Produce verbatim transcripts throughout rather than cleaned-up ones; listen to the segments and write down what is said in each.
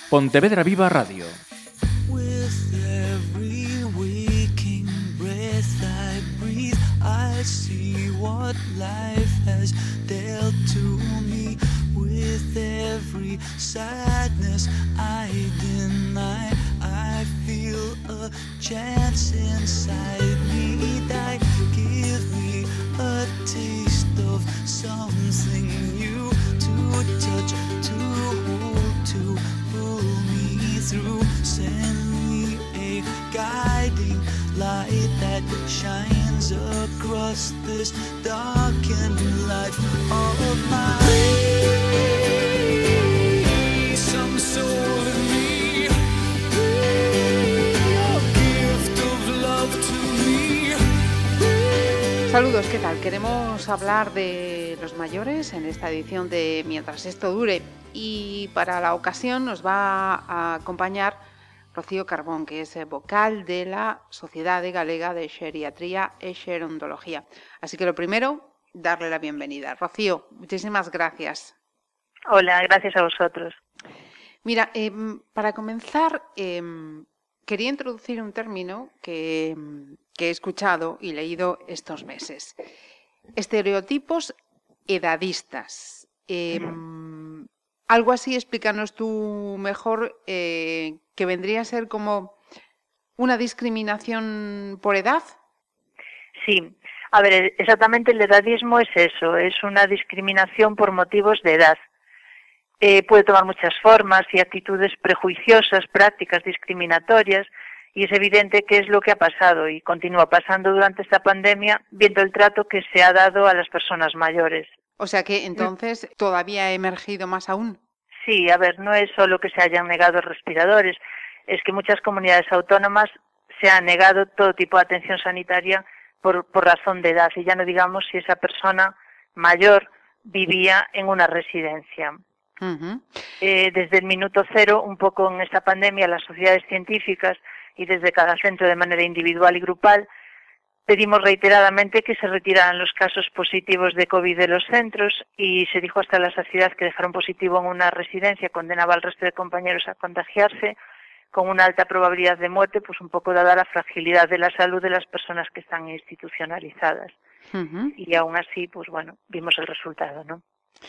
Pontevedra Viva Radio. With every waking breath I breathe, I see what life has dealt to me. With every sadness I deny, I feel a chance inside me die. Give me a taste of something new to touch, to hold, to pull me through. Send me a guiding light that shines across this darkened life of mine. Some soul in me, your gift of love to me. Saludos, ¿qué tal? Queremos hablar de los mayores en esta edición de Mientras esto dure, y para la ocasión nos va a acompañar Rocío Carbón, que es vocal de la Sociedade Galega de Xeriatría e Xerontología. Así que lo primero, darle la bienvenida. Rocío, muchísimas gracias. Hola, gracias a vosotros. Mira, eh, para comenzar, eh, quería introducir un término que, que he escuchado y leído estos meses. Estereotipos edadistas. Eh, algo así, explícanos tú mejor, eh, que vendría a ser como una discriminación por edad. Sí, a ver, exactamente el edadismo es eso, es una discriminación por motivos de edad. Eh, puede tomar muchas formas y actitudes prejuiciosas, prácticas discriminatorias, y es evidente que es lo que ha pasado y continúa pasando durante esta pandemia, viendo el trato que se ha dado a las personas mayores. O sea que entonces todavía ha emergido más aún. Sí, a ver, no es solo que se hayan negado respiradores, es que muchas comunidades autónomas se han negado todo tipo de atención sanitaria por, por razón de edad, y ya no digamos si esa persona mayor vivía en una residencia. Uh-huh. Eh, desde el minuto cero, un poco en esta pandemia, las sociedades científicas y desde cada centro de manera individual y grupal, pedimos reiteradamente que se retiraran los casos positivos de COVID de los centros, y se dijo hasta la saciedad que dejar un positivo en una residencia condenaba al resto de compañeros a contagiarse, con una alta probabilidad de muerte, pues un poco dada la fragilidad de la salud de las personas que están institucionalizadas. Uh-huh. Y aún así, pues bueno, vimos el resultado, ¿no?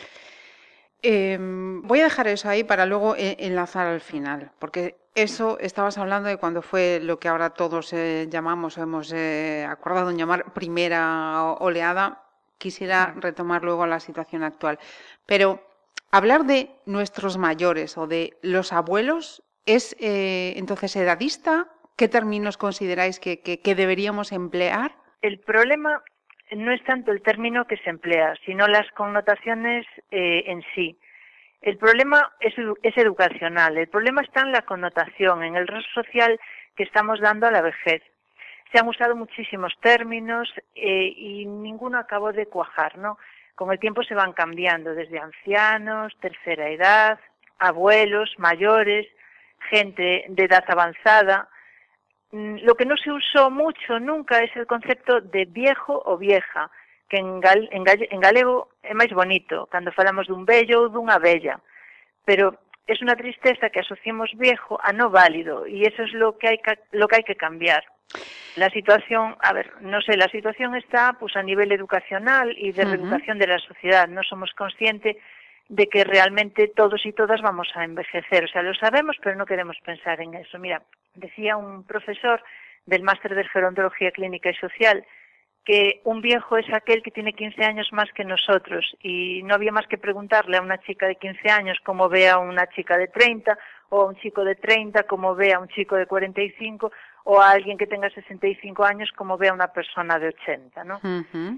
Eh, voy a dejar eso ahí para luego enlazar al final, porque eso estabas hablando de cuando fue lo que ahora todos eh, llamamos o hemos eh, acordado en llamar primera oleada. Quisiera retomar luego la situación actual. Pero hablar de nuestros mayores o de los abuelos es eh, entonces edadista. ¿Qué términos consideráis que, que, que deberíamos emplear? El problema no es tanto el término que se emplea, sino las connotaciones eh, en sí. El problema es, es educacional, el problema está en la connotación, en el rol social que estamos dando a la vejez. Se han usado muchísimos términos eh, y ninguno acabó de cuajar, ¿no? Con el tiempo se van cambiando, desde ancianos, tercera edad, abuelos, mayores, gente de edad avanzada. Lo que no se usó mucho nunca es el concepto de viejo o vieja, que en, gal, en, gall, en galego é máis bonito, cando falamos dun vello ou dunha vella, pero es una tristeza que asociemos viejo a no válido, y eso es lo que hay que, lo que, hay que cambiar. La situación, a ver, no sé, la situación está pues a nivel educacional y de uh-huh. reeducación de la sociedad. No somos conscientes de que realmente todos y todas vamos a envejecer, o sea, lo sabemos, pero no queremos pensar en eso. Mira, decía un profesor del máster de gerontología clínica y social que un viejo es aquel que tiene quince años más que nosotros, y no había más que preguntarle a una chica de quince años cómo ve a una chica de treinta, o a un chico de treinta cómo ve a un chico de cuarenta y cinco, o a alguien que tenga sesenta y cinco años cómo ve a una persona de ochenta, ¿no? Uh-huh.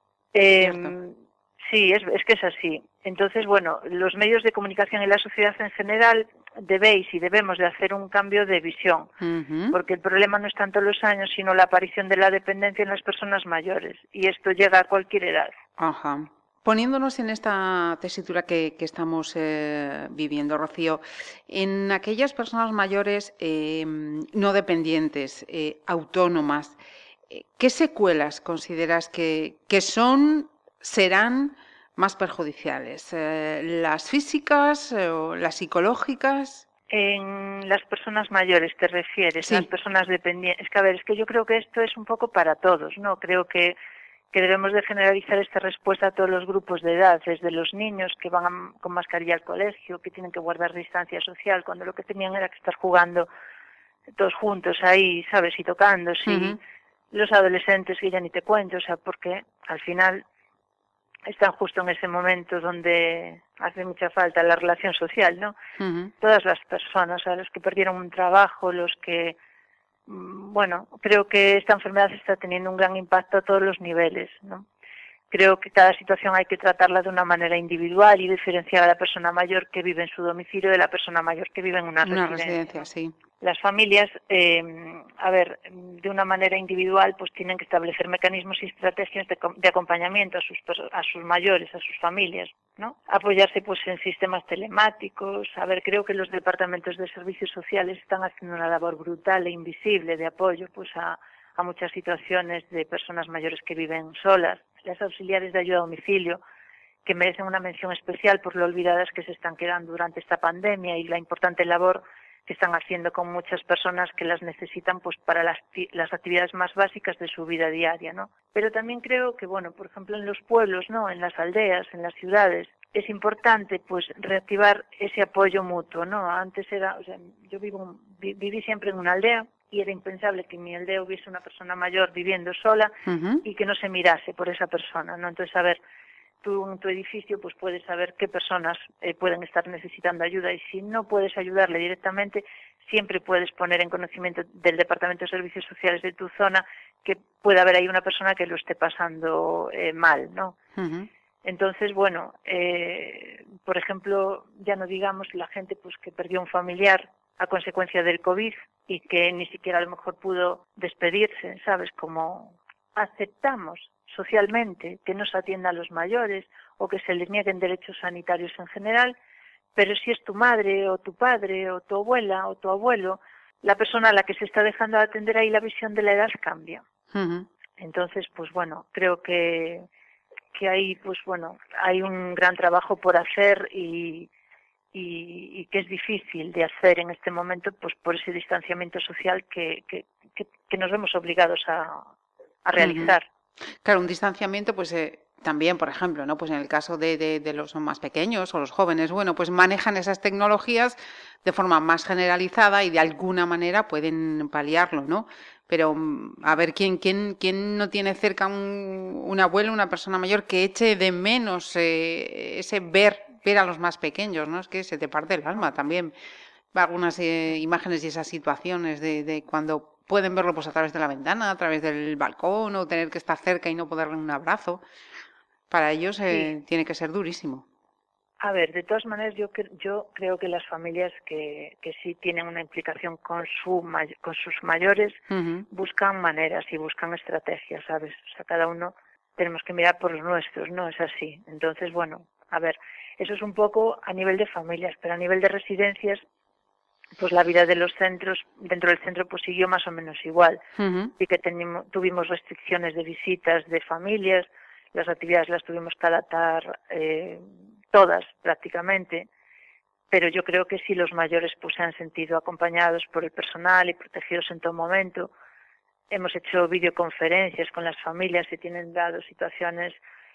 Eh, sí, es, es que es así. Entonces, bueno, los medios de comunicación y la sociedad en general debéis y debemos de hacer un cambio de visión, uh-huh. porque el problema no es tanto los años, sino la aparición de la dependencia en las personas mayores, y esto llega a cualquier edad. Ajá. Poniéndonos en esta tesitura que, que estamos eh, viviendo, Rocío, en aquellas personas mayores eh, no dependientes, eh, autónomas, eh, ¿qué secuelas consideras que, que son, serán más perjudiciales? Eh, ¿Las físicas o las psicológicas? En las personas mayores te refieres, Sí. las personas dependientes. Es que, a ver, es que yo creo que esto es un poco para todos, ¿no? Creo que, que debemos de generalizar esta respuesta a todos los grupos de edad, desde los niños que van a- con mascarilla al colegio, que tienen que guardar distancia social, cuando lo que tenían era que estar jugando todos juntos ahí, ¿sabes? Y tocándose, y Ujú. los adolescentes que ya ni te cuento, o sea, porque al final están justo en ese momento donde hace mucha falta la relación social, ¿no? Ujú. Todas las personas, o sea, los que perdieron un trabajo, los que, mm, bueno, creo que esta enfermedad está teniendo un gran impacto a todos los niveles, ¿no? Creo que cada situación hay que tratarla de una manera individual y diferenciar a la persona mayor que vive en su domicilio de la persona mayor que vive en una, Una residencia, residencia, ¿no? sí. Las familias, eh, a ver, de una manera individual, pues tienen que establecer mecanismos y estrategias de, de acompañamiento a sus a sus mayores, a sus familias, ¿no? Apoyarse pues en sistemas telemáticos. A ver, creo que los departamentos de servicios sociales están haciendo una labor brutal e invisible de apoyo pues a, a muchas situaciones de personas mayores que viven solas. Las auxiliares de ayuda a domicilio, que merecen una mención especial por lo olvidadas que se están quedando durante esta pandemia y la importante labor que están haciendo con muchas personas que las necesitan pues para las, las actividades más básicas de su vida diaria, ¿no? Pero también creo que, bueno, por ejemplo, en los pueblos, ¿no? En las aldeas, en las ciudades, es importante pues reactivar ese apoyo mutuo, ¿no? Antes era, o sea, yo vivo, viví siempre en una aldea y era impensable que en mi aldea hubiese una persona mayor viviendo sola Ujú. y que no se mirase por esa persona, ¿no? Entonces, a ver, tú en tu edificio pues puedes saber qué personas eh, pueden estar necesitando ayuda y si no puedes ayudarle directamente, siempre puedes poner en conocimiento del Departamento de Servicios Sociales de tu zona que puede haber ahí una persona que lo esté pasando eh, mal, ¿no? Ujú. Entonces, bueno, eh, por ejemplo, ya no digamos la gente pues que perdió un familiar a consecuencia del COVID y que ni siquiera a lo mejor pudo despedirse, ¿sabes? Como aceptamos socialmente que no se atienda a los mayores o que se les nieguen derechos sanitarios en general, pero si es tu madre o tu padre o tu abuela o tu abuelo, la persona a la que se está dejando de atender ahí la visión de la edad cambia. Ujú. Entonces, pues bueno, creo que que ahí, pues bueno, hay un gran trabajo por hacer y, y, y que es difícil de hacer en este momento, pues por ese distanciamiento social que, que, que, que nos vemos obligados a, a realizar. Ujú. Claro, un distanciamiento, pues eh, también, por ejemplo, ¿no? Pues en el caso de, de, de los más pequeños o los jóvenes, bueno, pues manejan esas tecnologías de forma más generalizada y de alguna manera pueden paliarlo, ¿no? Pero mm, a ver, ¿quién, quién, quién no tiene cerca un, un abuelo, una persona mayor que eche de menos eh, ese ver, ver a los más pequeños, ¿no? Es que se te parte el alma también. Algunas eh, imágenes y esas situaciones de, de cuando pueden verlo pues a través de la ventana, a través del balcón o tener que estar cerca y no poder darle un abrazo. Para ellos eh, Sí. tiene que ser durísimo. A ver, de todas maneras, yo yo creo que las familias que, que sí tienen una implicación con su may- con sus mayores Ujú. buscan maneras y buscan estrategias, ¿sabes? O sea, cada uno tenemos que mirar por los nuestros, ¿no? Es así. Entonces, bueno, a ver, eso es un poco a nivel de familias, pero a nivel de residencias, pues la vida de los centros, dentro del centro, pues siguió más o menos igual. Ujú. Y que tenemos, tuvimos restricciones de visitas de familias, las actividades las tuvimos que adaptar eh, todas prácticamente, pero yo creo que sí los mayores pues se han sentido acompañados por el personal y protegidos en todo momento. Hemos hecho videoconferencias con las familias y tienen dado situaciones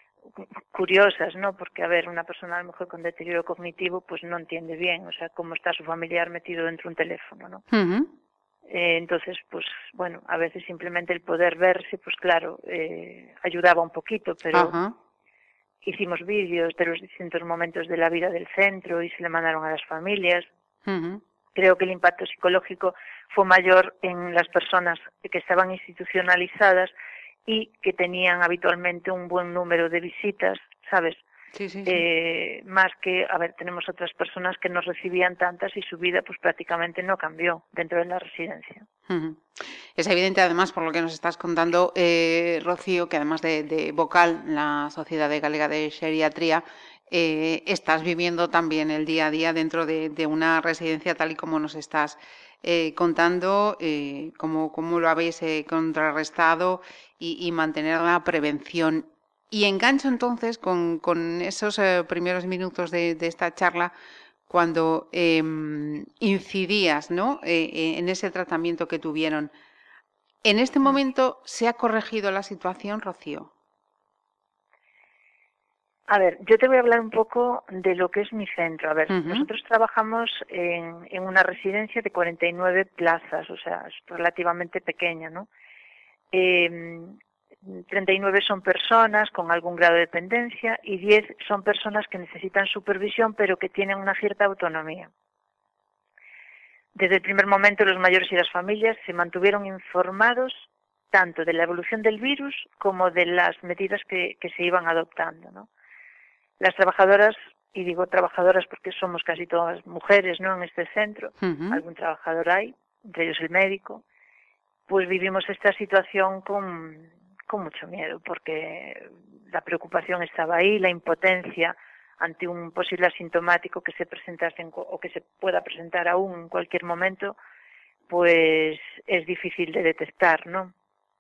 curiosas, ¿no? Porque, a ver, una persona a lo mejor con deterioro cognitivo pues no entiende bien, o sea, cómo está su familiar metido dentro de un teléfono, ¿no? Ujú. Eh, entonces, pues bueno, a veces simplemente el poder verse, pues claro, eh, ayudaba un poquito, pero Ajá. hicimos vídeos de los distintos momentos de la vida del centro y se le mandaron a las familias. Ujú. Creo que el impacto psicológico fue mayor en las personas que estaban institucionalizadas y que tenían habitualmente un buen número de visitas, ¿sabes? Sí, sí, sí. Eh, más que, a ver, tenemos otras personas que no recibían tantas y su vida pues prácticamente no cambió dentro de la residencia. Ujú. Es evidente, además, por lo que nos estás contando, eh, Rocío, que además de, de vocal en la Sociedad Galega de Xeriatría, eh, estás viviendo también el día a día dentro de, de una residencia tal y como nos estás eh, contando, eh, cómo, cómo lo habéis eh, contrarrestado y, y mantener la prevención. Y engancho entonces con, con esos eh, primeros minutos de, de esta charla cuando eh, incidías, ¿no? Eh, eh, en ese tratamiento que tuvieron. ¿En este momento se ha corregido la situación, Rocío? A ver, yo te voy a hablar un poco de lo que es mi centro. A ver, Uh-huh. nosotros trabajamos en, en una residencia de cuarenta y nueve plazas, o sea, es relativamente pequeña, ¿no? Eh, treinta y nueve son personas con algún grado de dependencia y diez son personas que necesitan supervisión pero que tienen una cierta autonomía. Desde el primer momento los mayores y las familias se mantuvieron informados tanto de la evolución del virus como de las medidas que, que se iban adoptando, ¿no? Las trabajadoras, y digo trabajadoras porque somos casi todas mujeres, ¿no?, en este centro, Uh-huh. algún trabajador hay, entre ellos el médico, pues vivimos esta situación con, con mucho miedo, porque la preocupación estaba ahí, la impotencia ante un posible asintomático que se presentase en, o que se pueda presentar aún en cualquier momento, pues es difícil de detectar, ¿no?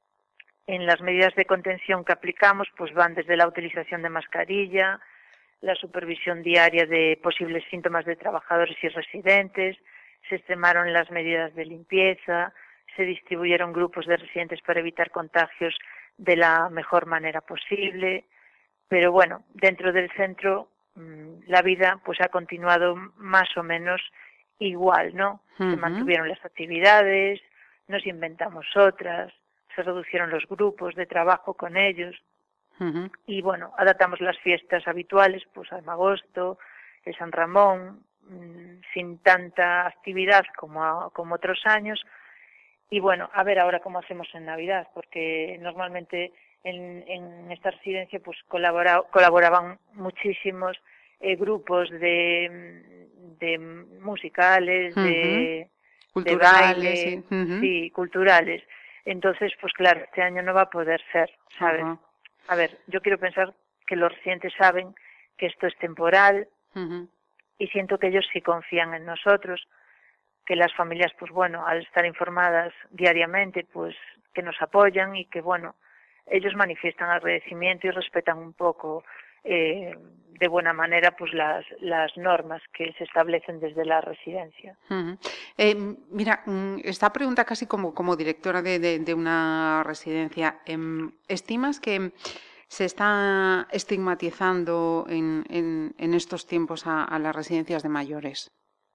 En las medidas de contención que aplicamos, pues van desde la utilización de mascarilla, la supervisión diaria de posibles síntomas de trabajadores y residentes, se extremaron las medidas de limpieza, se distribuyeron grupos de residentes para evitar contagios de la mejor manera posible, pero bueno, dentro del centro mmm, la vida pues ha continuado más o menos igual, ¿no? Uh-huh. Se mantuvieron las actividades, nos inventamos otras, se reducieron los grupos de trabajo con ellos. Uh-huh. Y bueno, adaptamos las fiestas habituales, pues al agosto, el San Ramón, mmm, sin tanta actividad como, como otros años. Y bueno, a ver ahora cómo hacemos en Navidad, porque normalmente en, en esta residencia pues colabora, colaboraban muchísimos eh, grupos de, de musicales, Uh-huh. de, culturales, de baile, sí. Uh-huh. sí, culturales. Entonces, pues claro, este año no va a poder ser, ¿sabes? Uh-huh. A ver, yo quiero pensar que los residentes saben que esto es temporal Uh-huh. y siento que ellos sí confían en nosotros, que las familias, pues bueno, al estar informadas diariamente, pues que nos apoyan y que, bueno, ellos manifiestan agradecimiento y respetan un poco eh, de buena manera pues las, las normas que se establecen desde la residencia. Uh-huh. Eh, mira, esta pregunta casi como, como directora de, de, de una residencia, eh, ¿estimas que se está estigmatizando en, en, en estos tiempos a, a las residencias de mayores?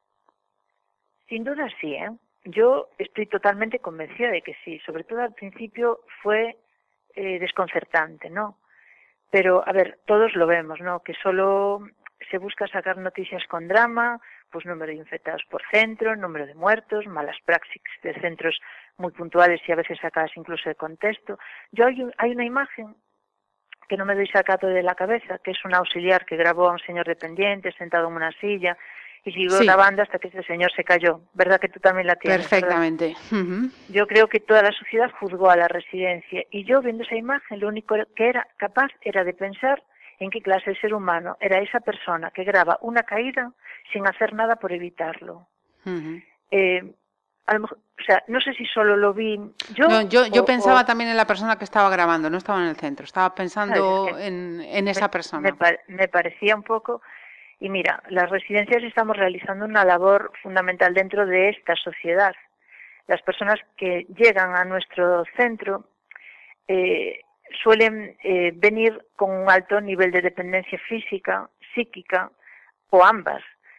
Sin duda sí, ¿eh? Yo estoy totalmente convencida de que sí. Sobre todo al principio fue eh, desconcertante, ¿no? Pero, a ver, todos lo vemos, ¿no? Que solo se busca sacar noticias con drama, pues número de infectados por centro, número de muertos, malas praxis de centros muy puntuales y a veces sacadas incluso de contexto. Yo hay, hay una imagen que no me doy sacado de la cabeza, que es un auxiliar que grabó a un señor dependiente sentado en una silla y siguió sí. grabando hasta que ese señor se cayó. ¿Verdad que tú también la tienes? Perfectamente. Uh-huh. Yo creo que toda la sociedad juzgó a la residencia y yo viendo esa imagen lo único que era capaz era de pensar en qué clase de ser humano era esa persona que graba una caída sin hacer nada por evitarlo. Uh-huh. Eh, a lo mejor, o sea, no sé si solo lo vi yo. No, yo, yo o, pensaba o... también en la persona que estaba grabando, no estaba en el centro, estaba pensando ¿sabes? Es que en, en esa me, persona. Me, pa- me parecía un poco. Y mira, las residencias estamos realizando una labor fundamental dentro de esta sociedad. Las personas que llegan a nuestro centro eh, suelen eh, venir con un alto nivel de dependencia física, psíquica o ambas.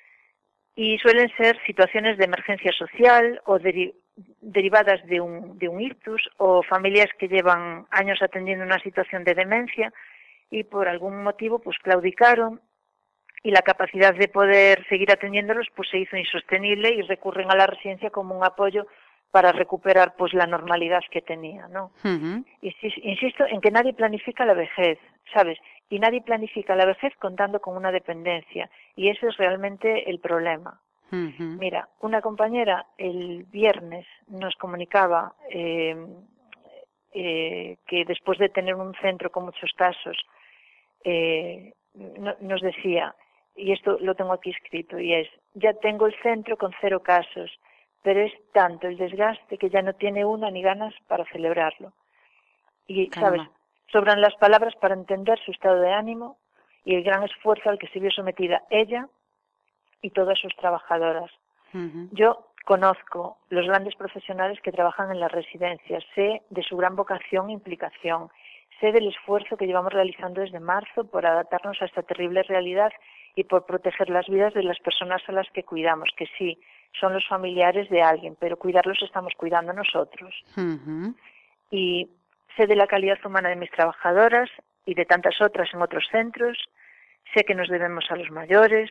Y suelen ser situaciones de emergencia social o deri- derivadas de un, de un ictus o familias que llevan años atendiendo una situación de demencia y por algún motivo pues claudicaron y la capacidad de poder seguir atendiéndolos pues se hizo insostenible y recurren a la residencia como un apoyo para recuperar pues la normalidad que tenía, ¿no? Uh-huh. Insisto en que nadie planifica la vejez, ¿sabes? Y nadie planifica la vejez contando con una dependencia y ese es realmente el problema. Uh-huh. Mira, una compañera el viernes nos comunicaba eh, eh, que después de tener un centro con muchos casos eh, no, nos decía, y esto lo tengo aquí escrito, y es, ya tengo el centro con cero casos, pero es tanto el desgaste que ya no tiene una ni ganas para celebrarlo. Y, Caramba. ¿sabes? Sobran las palabras para entender su estado de ánimo y el gran esfuerzo al que se vio sometida ella, y todas sus trabajadoras. Ujú. Yo conozco los grandes profesionales que trabajan en las residencias, sé de su gran vocación e implicación, sé del esfuerzo que llevamos realizando desde marzo por adaptarnos a esta terrible realidad y por proteger las vidas de las personas a las que cuidamos, que sí, son los familiares de alguien, pero cuidarlos estamos cuidando nosotros. Ujú. Y sé de la calidad humana de mis trabajadoras y de tantas otras en otros centros, sé que nos debemos a los mayores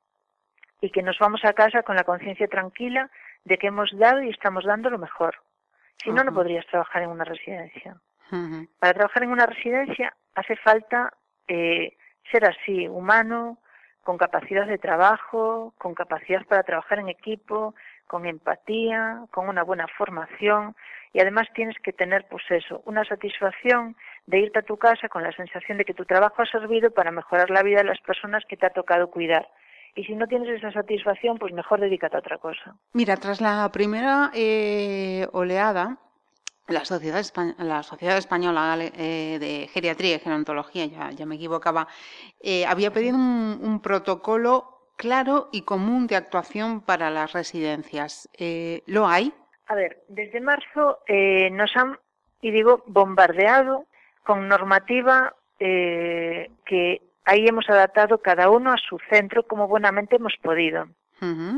y que nos vamos a casa con la conciencia tranquila de que hemos dado y estamos dando lo mejor. Si no, no Ajá. podrías trabajar en una residencia. Ujú. Para trabajar en una residencia hace falta eh, ser así, humano, con capacidad de trabajo, con capacidad para trabajar en equipo, con empatía, con una buena formación y además tienes que tener, pues eso, una satisfacción de irte a tu casa con la sensación de que tu trabajo ha servido para mejorar la vida de las personas que te ha tocado cuidar. Y si no tienes esa satisfacción, pues mejor dedícate a otra cosa. Mira, tras la primera eh, oleada, la Sociedad, Espa- la Sociedad Española eh, de Geriatría y Gerontología, ya, ya me equivocaba, eh, había pedido un, un protocolo claro y común de actuación para las residencias. Eh, ¿Lo hay? A ver, desde marzo eh, nos han, y digo, bombardeado con normativa eh, que ahí hemos adaptado cada uno a su centro como buenamente hemos podido. Ujú.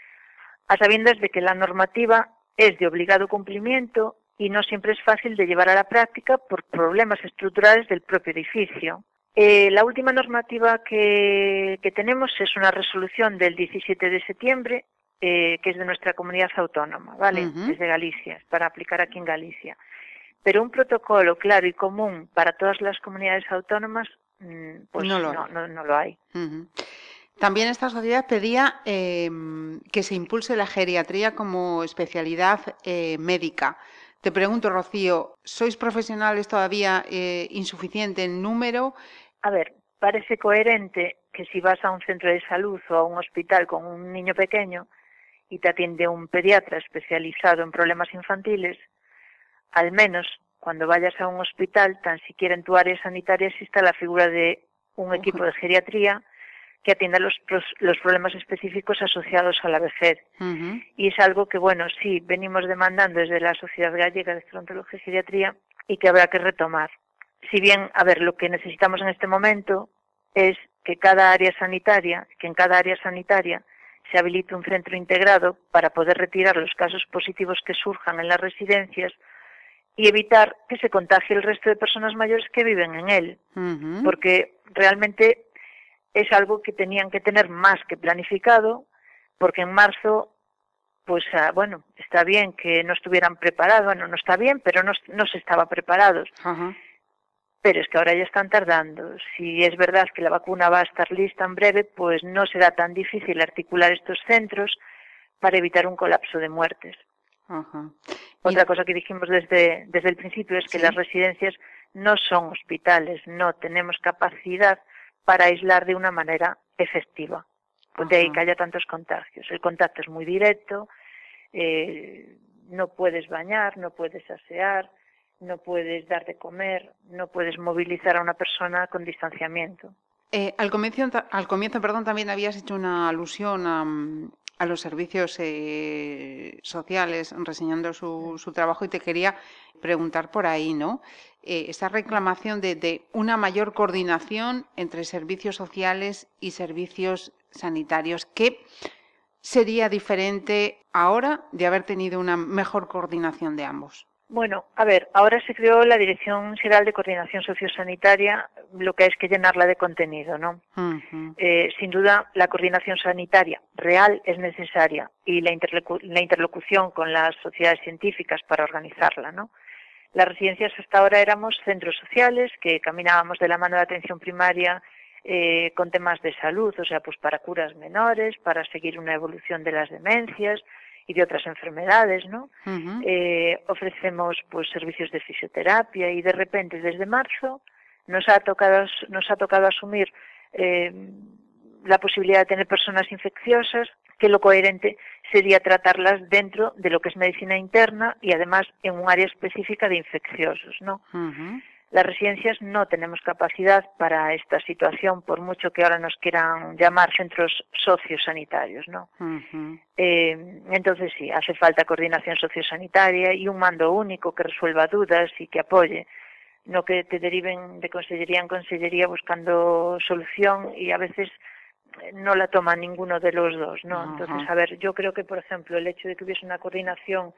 A sabiendas de que la normativa es de obligado cumplimiento y no siempre es fácil de llevar a la práctica por problemas estructurales del propio edificio. Eh, la última normativa que, que tenemos es una resolución del diecisiete de septiembre, eh, que es de nuestra comunidad autónoma, ¿vale? Ujú. Es de Galicia, es para aplicar aquí en Galicia. Pero un protocolo claro y común para todas las comunidades autónomas, mm, pues No lo no, hay. no, no lo hay. Ujú. También esta sociedad pedía eh, que se impulse la geriatría como especialidad eh, médica. Te pregunto, Rocío, ¿sois profesionales todavía eh, insuficiente en número? A ver, parece coherente que si vas a un centro de salud o a un hospital con un niño pequeño y te atiende un pediatra especializado en problemas infantiles, al menos cuando vayas a un hospital, tan siquiera en tu área sanitaria exista la figura de un equipo de geriatría que atienda los, los problemas específicos asociados a la vejez. Uh-huh. Y es algo que, bueno, sí, venimos demandando desde la Sociedad Gallega de Gerontología y Geriatría y que habrá que retomar. Si bien, a ver, lo que necesitamos en este momento es que cada área sanitaria, que en cada área sanitaria se habilite un centro integrado para poder retirar los casos positivos que surjan en las residencias y evitar que se contagie el resto de personas mayores que viven en él. Uh-huh. Porque realmente es algo que tenían que tener más que planificado, porque en marzo, pues ah, bueno, está bien que no estuvieran preparados, bueno, no está bien, pero no, no se estaba preparados. Uh-huh. Pero es que ahora ya están tardando. Si es verdad que la vacuna va a estar lista en breve, pues no será tan difícil articular estos centros para evitar un colapso de muertes. Uh-huh. Otra cosa que dijimos desde, desde el principio es que ¿Sí? las residencias no son hospitales, no tenemos capacidad para aislar de una manera efectiva. De ahí que haya tantos contagios. El contacto es muy directo, eh, no puedes bañar, no puedes asear, no puedes dar de comer, no puedes movilizar a una persona con distanciamiento. Eh, al comienzo, al comienzo perdón, también habías hecho una alusión a, a los servicios eh, sociales, reseñando su, su trabajo, y te quería preguntar por ahí, ¿no? Eh, esa reclamación de, de una mayor coordinación entre servicios sociales y servicios sanitarios. ¿Qué sería diferente ahora de haber tenido una mejor coordinación de ambos? Bueno, a ver, ahora se creó la Dirección General de Coordinación Sociosanitaria, lo que es que llenarla de contenido, ¿no? Uh-huh. Eh, sin duda, la coordinación sanitaria real es necesaria y la, interlocu la interlocución con las sociedades científicas para organizarla, ¿no? Las residencias hasta ahora éramos centros sociales que caminábamos de la mano de atención primaria eh, con temas de salud, o sea, pues para curas menores, para seguir una evolución de las demencias y de otras enfermedades, ¿no? Uh-huh. Eh, ofrecemos pues servicios de fisioterapia y de repente desde marzo nos ha tocado nos ha tocado asumir eh, la posibilidad de tener personas infecciosas, que lo coherente sería tratarlas dentro de lo que es medicina interna y además en un área específica de infecciosos, ¿no? Uh-huh. las residencias no tenemos capacidad para esta situación, por mucho que ahora nos quieran llamar centros sociosanitarios, ¿no? Uh-huh. Eh, entonces sí, hace falta coordinación sociosanitaria y un mando único que resuelva dudas y que apoye, no que te deriven de consellería en consellería buscando solución y a veces no la toma ninguno de los dos, ¿no? Uh-huh. Entonces, a ver, yo creo que, por ejemplo, el hecho de que hubiese una coordinación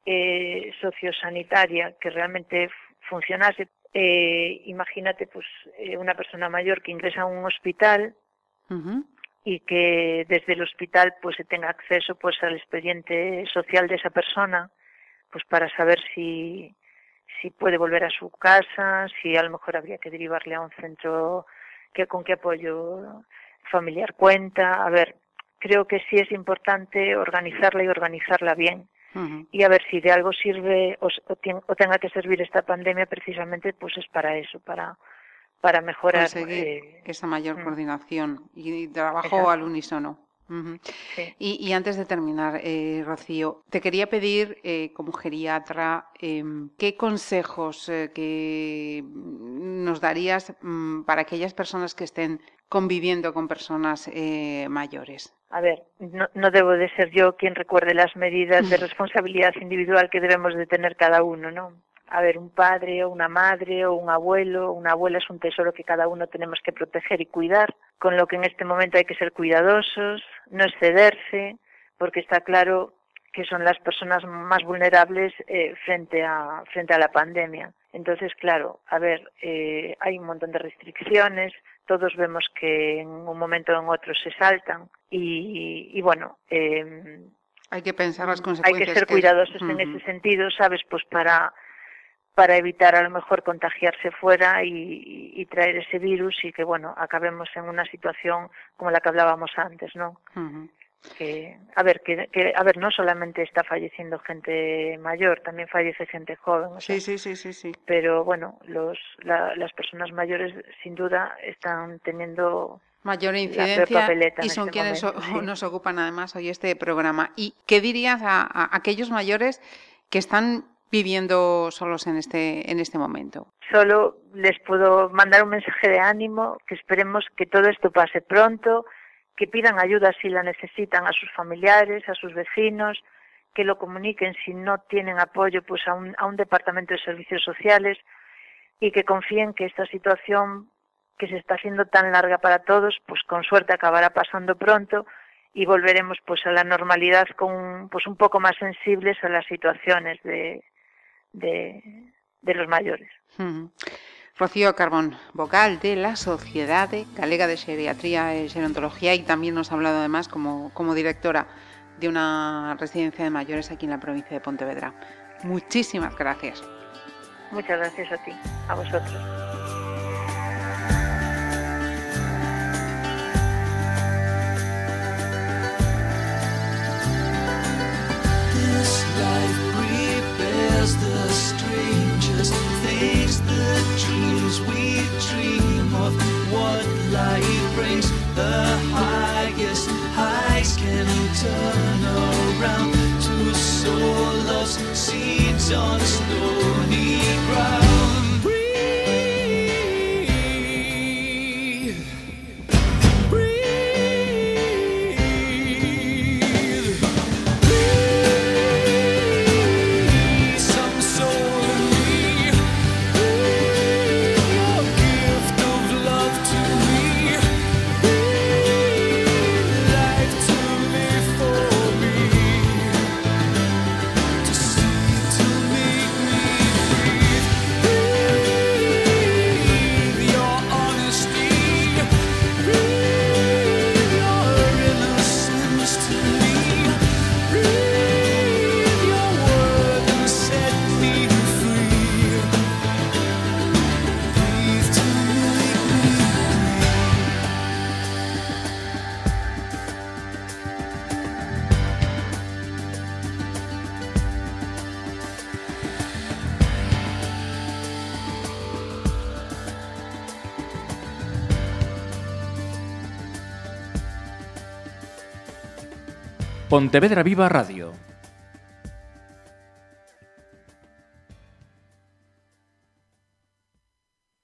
eh, sociosanitaria que realmente funcionase. Eh, imagínate pues eh, una persona mayor que ingresa a un hospital uh-huh. y que desde el hospital pues se tenga acceso pues al expediente social de esa persona, pues para saber si si puede volver a su casa, si a lo mejor habría que derivarle a un centro que con qué apoyo familiar cuenta. A ver, creo que sí es importante organizarla y organizarla bien. Uh-huh. Y a ver si de algo sirve o, o, ten, o tenga que servir esta pandemia, precisamente pues es para eso, para para mejorar conseguir eh, esa mayor uh-huh. coordinación y trabajo Exacto. al unísono. Uh-huh. Sí. Y, y antes de terminar, eh, Rocío, te quería pedir eh, como geriatra eh, qué consejos eh, que nos darías mm, para aquellas personas que estén conviviendo con personas eh, mayores. A ver, no, no debo de ser yo quien recuerde las medidas de responsabilidad individual que debemos de tener cada uno, ¿no? A ver, un padre o una madre o un abuelo o una abuela es un tesoro que cada uno tenemos que proteger y cuidar, con lo que en este momento hay que ser cuidadosos, no excederse, porque está claro que son las personas más vulnerables eh, frente a frente a la pandemia. Entonces, claro, a ver, eh, hay un montón de restricciones, todos vemos que en un momento o en otro se saltan y, y bueno, eh, hay que pensar las consecuencias. Hay que ser cuidadosos que... en uh-huh. ese sentido, ¿sabes? Pues para para evitar a lo mejor contagiarse fuera y, y traer ese virus y que, bueno, acabemos en una situación como la que hablábamos antes, ¿no? Uh-huh. Que, a ver, que, que, a ver, no solamente está falleciendo gente mayor, también fallece gente joven. Sí, sea, sí, sí, sí, sí. Pero bueno, los, la, las personas mayores sin duda están teniendo mayor incidencia y son este quienes momento, o, sí. nos ocupan además hoy este programa. ¿Y qué dirías a, a aquellos mayores que están viviendo solos en este en este momento? Solo les puedo mandar un mensaje de ánimo, que esperemos que todo esto pase pronto, que pidan ayuda si la necesitan a sus familiares, a sus vecinos, que lo comuniquen si no tienen apoyo pues a un, a un departamento de servicios sociales y que confíen que esta situación que se está haciendo tan larga para todos, pues con suerte acabará pasando pronto y volveremos pues a la normalidad con pues un poco más sensibles a las situaciones de de, de los mayores. Uh-huh. Rocío Carbón, vocal de la Sociedade Galega de Xeriatría e Gerontología, y también nos ha hablado además como, como directora de una residencia de mayores aquí en la provincia de Pontevedra. Muchísimas gracias. Muchas gracias a ti, a vosotros. This life prepares the strangest things, the dreams we dream of, what life brings. The highest heights can turn around to sow love's seeds on stony ground. Breathe, breathe, breathe some soul in me. Breathe your gift of love to me. Breathe life to live for me, to see, to make me breathe. Breathe your honesty. Breathe your innocence to me. Breathe your word and set me free. Breathe to make me Pontevedra Viva Radio.